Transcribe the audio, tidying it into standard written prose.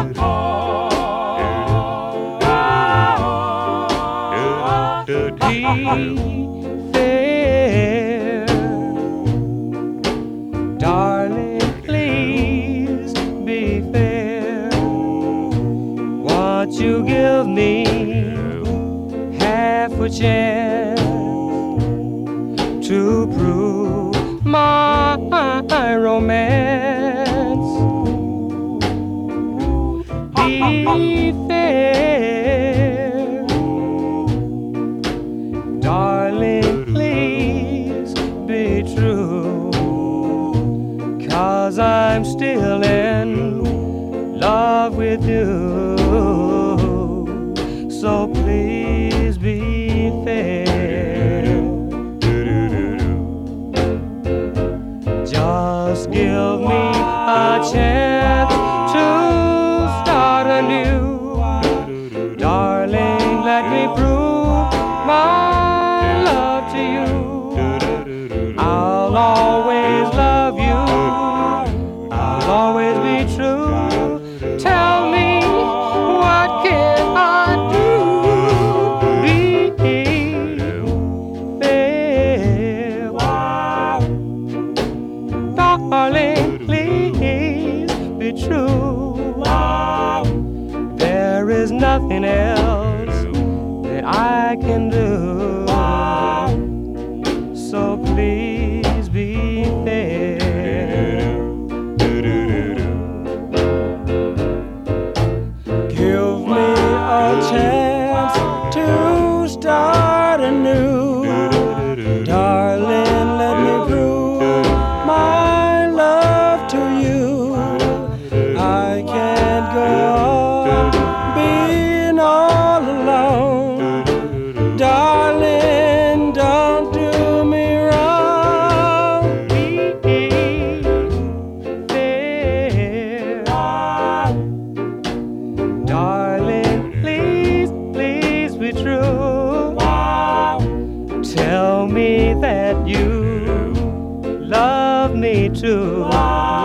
Be fair, darling, please be fair. Won't you give me half a chance to prove my romance? Be fair, darling, please be true, 'cause I'm still in love with you. So please be fair. Just give me a chance to start anew. Darling, let me prove my love to you. I'll always love you, I'll always be true. Tell me, what can I do? Be fair, darling, please be true. There is nothing else that I can do. So please be fair. Give me a chance to start anew. Darling, let me prove my love to you. I can't go on being all alone. Darling, don't do me wrong. Be fair, darling, please, please be true. Tell me that you love me too.